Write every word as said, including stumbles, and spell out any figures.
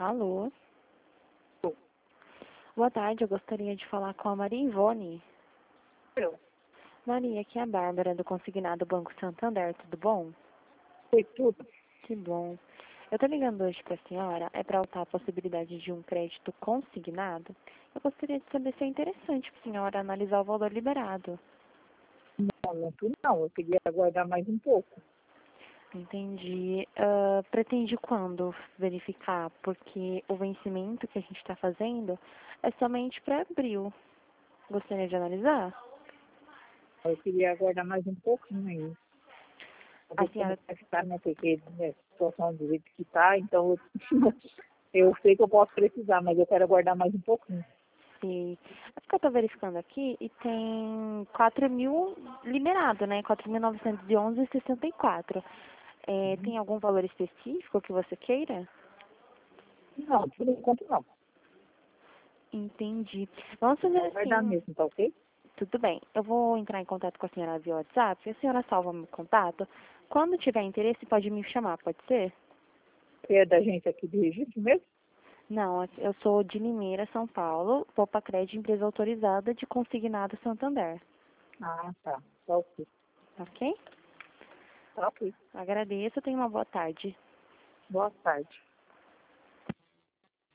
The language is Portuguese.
Alô? Boa tarde, eu gostaria de falar com a Maria Ivone. Eu. Maria, aqui é a Bárbara, do Consignado Banco Santander, tudo bom? Foi tudo. Que bom. Eu tô ligando hoje para a senhora, é para altar a possibilidade de um crédito consignado. Eu gostaria de saber se é interessante para a senhora analisar o valor liberado. Não, muito não. Eu queria aguardar mais um pouco. Entendi. Ah, pretende quando verificar? Porque o vencimento que a gente está fazendo é somente para abril. Gostaria de analisar? Eu queria aguardar mais um pouquinho ainda. A Pra ver como senhora... vai ficar, né? Porque né, a situação do jeito que tá, então eu, eu sei que eu posso precisar, mas eu quero aguardar mais um pouquinho. Se... É porque eu estou verificando aqui e tem quatro mil liberado, né? quatro mil novecentos e onze vírgula sessenta e quatro. É, Uhum. tem algum valor específico que você queira? Não, por enquanto não. Entendi. Vamos Eu fazer vou aguardar assim. mesmo, tá ok? Tudo bem. Eu vou entrar em contato com a senhora via WhatsApp. A senhora salva meu contato. Quando tiver interesse, pode me chamar, pode ser? Você é da gente aqui de registro mesmo? Não, eu sou de Limeira, São Paulo, Poupa Crédito, empresa autorizada de Consignado Santander. Ah, tá. Tá ok. Ok? Tá ok. Agradeço, tenha uma boa tarde. Boa tarde.